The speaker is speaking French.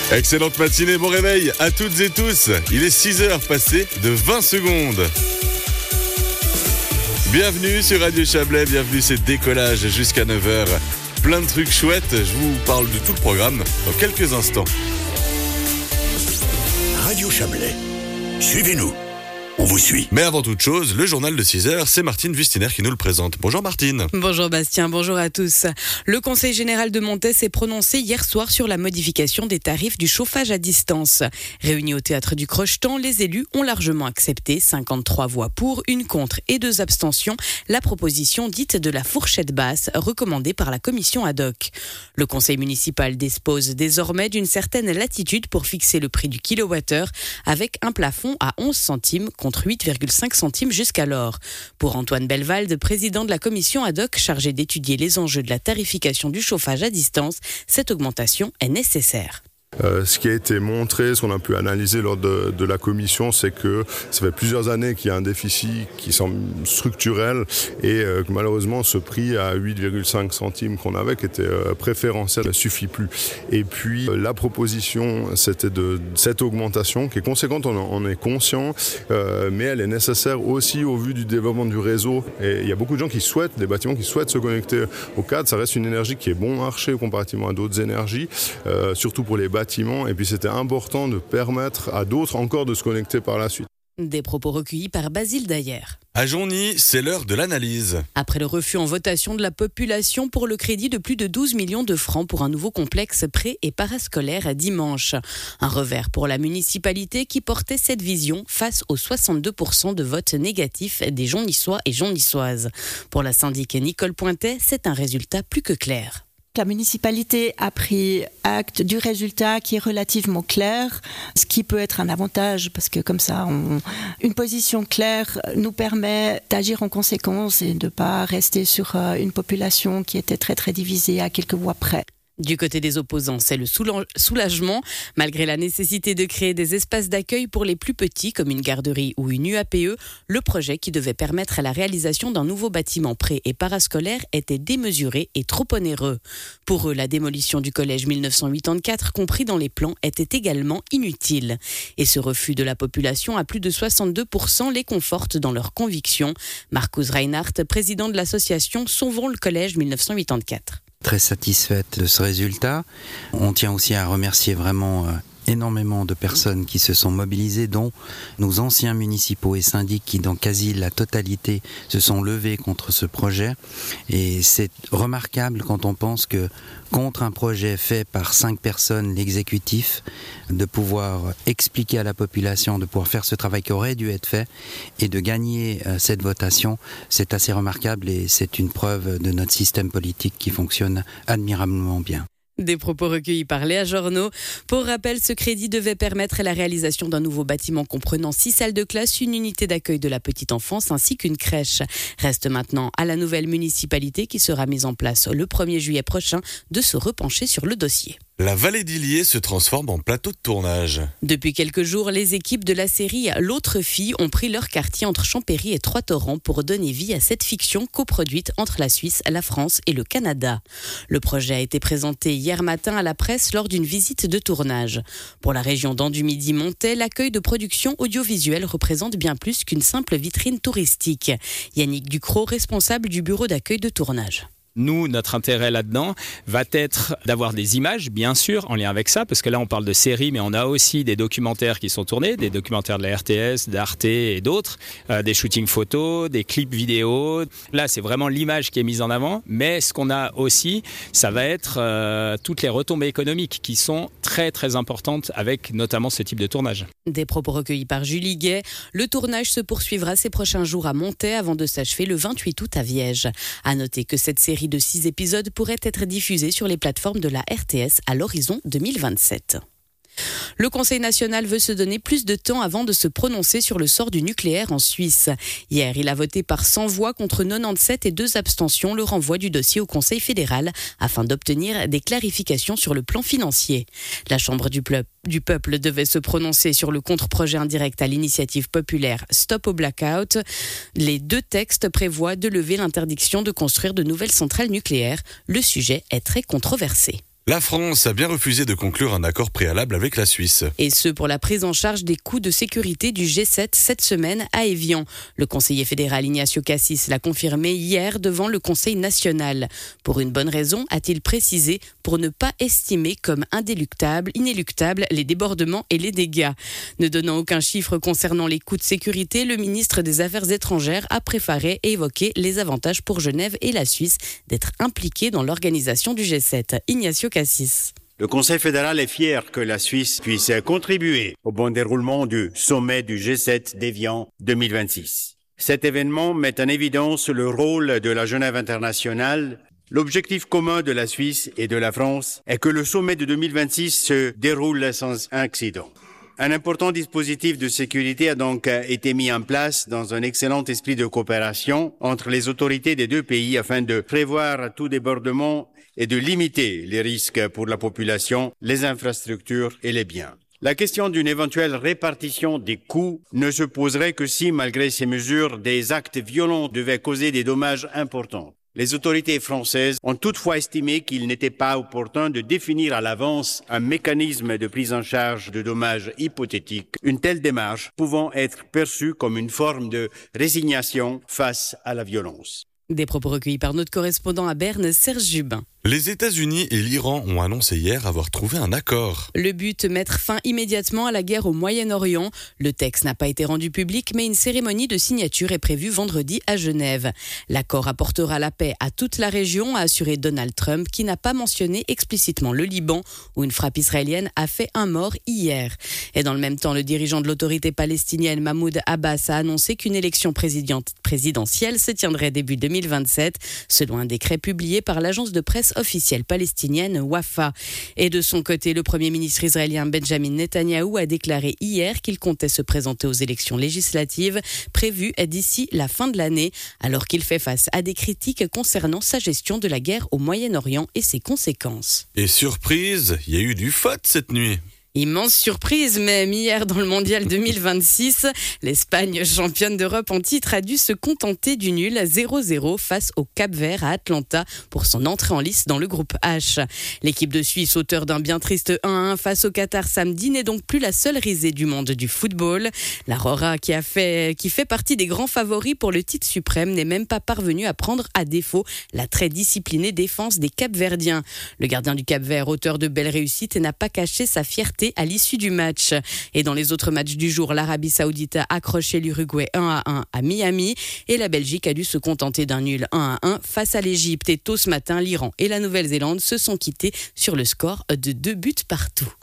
Excellente matinée, bon réveil à toutes et tous. Il est 6h passé de 20 secondes. Bienvenue sur Radio Chablais, bienvenue, c'est Décollage jusqu'à 9h. Plein de trucs chouettes, je vous parle de tout le programme dans quelques instants. Radio Chablais, suivez-nous. On vous suit. Mais avant toute chose, le journal de 6h, c'est Martine Wustiner qui nous le présente. Bonjour Martine. Bonjour Bastien, bonjour à tous. Le Conseil général de Montet s'est prononcé hier soir sur la modification des tarifs du chauffage à distance. Réunis au théâtre du Crochetan, les élus ont largement accepté, 53 voix pour, 1 contre et 2 abstentions, la proposition dite de la fourchette basse, recommandée par la commission ad hoc. Le conseil municipal dispose désormais d'une certaine latitude pour fixer le prix du kilowattheure, avec un plafond à 11 centimes contre 8,5 centimes jusqu'alors. Pour Antoine Belvalde, président de la commission ad hoc chargée d'étudier les enjeux de la tarification du chauffage à distance, cette augmentation est nécessaire. Ce qui a été montré, ce qu'on a pu analyser lors de la commission, c'est que ça fait plusieurs années qu'il y a un déficit qui semble structurel et que malheureusement ce prix à 8,5 centimes qu'on avait, qui était préférentiel, ne suffit plus. Et puis la proposition, c'était de cette augmentation qui est conséquente, on est conscient, mais elle est nécessaire aussi au vu du développement du réseau. Et il y a beaucoup de gens qui souhaitent, des bâtiments qui souhaitent se connecter au cadre. Ça reste une énergie qui est bon marché comparativement à d'autres énergies, surtout pour les bâtiments. Et puis c'était important de permettre à d'autres encore de se connecter par la suite. Des propos recueillis par Basile Dayer. À Jonny, c'est l'heure de l'analyse. Après le refus en votation de la population pour le crédit de plus de 12 millions de francs pour un nouveau complexe pré- et parascolaire dimanche. Un revers pour la municipalité qui portait cette vision face aux 62% de votes négatifs des Jonnissois et Jonnissoises. Pour la syndic Nicole Pointet, c'est un résultat plus que clair. La municipalité a pris acte du résultat qui est relativement clair, ce qui peut être un avantage parce que comme ça, une position claire nous permet d'agir en conséquence et de ne pas rester sur une population qui était très très divisée à quelques voix près. Du côté des opposants, c'est le soulagement. Malgré la nécessité de créer des espaces d'accueil pour les plus petits, comme une garderie ou une UAPE, le projet qui devait permettre la réalisation d'un nouveau bâtiment pré- et parascolaire était démesuré et trop onéreux. Pour eux, la démolition du collège 1984, compris dans les plans, était également inutile. Et ce refus de la population à plus de 62% les conforte dans leurs convictions. Marcus Reinhardt, président de l'association Sauvons le collège 1984. Très satisfaite de ce résultat. On tient aussi à remercier vraiment énormément de personnes qui se sont mobilisées, dont nos anciens municipaux et syndics qui, dans quasi la totalité, se sont levés contre ce projet. Et c'est remarquable quand on pense que contre un projet fait par 5 personnes, l'exécutif, de pouvoir expliquer à la population, de pouvoir faire ce travail qui aurait dû être fait et de gagner cette votation, c'est assez remarquable et c'est une preuve de notre système politique qui fonctionne admirablement bien. Des propos recueillis par Léa Journeau. Pour rappel, ce crédit devait permettre la réalisation d'un nouveau bâtiment comprenant 6 salles de classe, une unité d'accueil de la petite enfance ainsi qu'une crèche. Reste maintenant à la nouvelle municipalité qui sera mise en place le 1er juillet prochain de se repencher sur le dossier. La vallée d'Illiers se transforme en plateau de tournage. Depuis quelques jours, les équipes de la série L'autre fille ont pris leur quartier entre Champéry et Trois-Torrents pour donner vie à cette fiction coproduite entre la Suisse, la France et le Canada. Le projet a été présenté hier matin à la presse lors d'une visite de tournage. Pour la région d'Andu-Midi-Montet, l'accueil de production audiovisuelle représente bien plus qu'une simple vitrine touristique. Yannick Ducrot, responsable du bureau d'accueil de tournage. Nous, notre intérêt là-dedans va être d'avoir des images, bien sûr, en lien avec ça, parce que là, on parle de séries, mais on a aussi des documentaires qui sont tournés, des documentaires de la RTS, d'Arte et d'autres, des shootings photos, des clips vidéo. Là, c'est vraiment l'image qui est mise en avant, mais ce qu'on a aussi, ça va être toutes les retombées économiques qui sont très, très importantes avec notamment ce type de tournage. Des propos recueillis par Julie Gay. Le tournage se poursuivra ces prochains jours à Montet avant de s'achever le 28 août à Viège. À noter que cette série de 6 épisodes pourrait être diffusée sur les plateformes de la RTS à l'horizon 2027. Le Conseil national veut se donner plus de temps avant de se prononcer sur le sort du nucléaire en Suisse. Hier, il a voté par 100 voix contre 97 et 2 abstentions le renvoi du dossier au Conseil fédéral afin d'obtenir des clarifications sur le plan financier. La Chambre du peuple devait se prononcer sur le contre-projet indirect à l'initiative populaire Stop au Blackout. Les 2 textes prévoient de lever l'interdiction de construire de nouvelles centrales nucléaires. Le sujet est très controversé. La France a bien refusé de conclure un accord préalable avec la Suisse. Et ce pour la prise en charge des coûts de sécurité du G7 cette semaine à Évian. Le conseiller fédéral Ignacio Cassis l'a confirmé hier devant le Conseil national. Pour une bonne raison, a-t-il précisé, pour ne pas estimer comme inéluctables les débordements et les dégâts. Ne donnant aucun chiffre concernant les coûts de sécurité, le ministre des Affaires étrangères a préféré évoquer les avantages pour Genève et la Suisse d'être impliqués dans l'organisation du G7. Ignacio Cassis. Le Conseil fédéral est fier que la Suisse puisse contribuer au bon déroulement du sommet du G7 d'Évian 2026. Cet événement met en évidence le rôle de la Genève internationale. L'objectif commun de la Suisse et de la France est que le sommet de 2026 se déroule sans incident. Un important dispositif de sécurité a donc été mis en place dans un excellent esprit de coopération entre les autorités des deux pays afin de prévoir tout débordement et de limiter les risques pour la population, les infrastructures et les biens. La question d'une éventuelle répartition des coûts ne se poserait que si, malgré ces mesures, des actes violents devaient causer des dommages importants. Les autorités françaises ont toutefois estimé qu'il n'était pas opportun de définir à l'avance un mécanisme de prise en charge de dommages hypothétiques, une telle démarche pouvant être perçue comme une forme de résignation face à la violence. Des propos recueillis par notre correspondant à Berne, Serge Jubin. Les États-Unis et l'Iran ont annoncé hier avoir trouvé un accord. Le but, mettre fin immédiatement à la guerre au Moyen-Orient. Le texte n'a pas été rendu public, mais une cérémonie de signature est prévue vendredi à Genève. L'accord apportera la paix à toute la région, a assuré Donald Trump, qui n'a pas mentionné explicitement le Liban, où une frappe israélienne a fait un mort hier. Et dans le même temps, le dirigeant de l'autorité palestinienne, Mahmoud Abbas, a annoncé qu'une élection présidentielle se tiendrait début 2027, selon un décret publié par l'agence de presse officielle palestinienne Wafa. Et de son côté, le premier ministre israélien Benjamin Netanyahou a déclaré hier qu'il comptait se présenter aux élections législatives prévues d'ici la fin de l'année, alors qu'il fait face à des critiques concernant sa gestion de la guerre au Moyen-Orient et ses conséquences. Et surprise, il y a eu du foot cette nuit. Immense surprise même hier dans le mondial 2026. L'Espagne, championne d'Europe en titre, a dû se contenter du nul 0-0 face au Cap-Vert à Atlanta pour son entrée en lice dans le groupe H. L'équipe de Suisse, auteur d'un bien triste 1-1 face au Qatar samedi, n'est donc plus la seule risée du monde du football. L'Aurora, qui fait partie des grands favoris pour le titre suprême, n'est même pas parvenue à prendre à défaut la très disciplinée défense des Cap-Verdiens. Le gardien du Cap-Vert, auteur de belles réussites, n'a pas caché sa fierté à l'issue du match. Et dans les autres matchs du jour, l'Arabie Saoudite a accroché l'Uruguay 1-1 à Miami et la Belgique a dû se contenter d'un nul 1-1 face à l'Égypte. Et tôt ce matin, l'Iran et la Nouvelle-Zélande se sont quittés sur le score de 2 buts partout.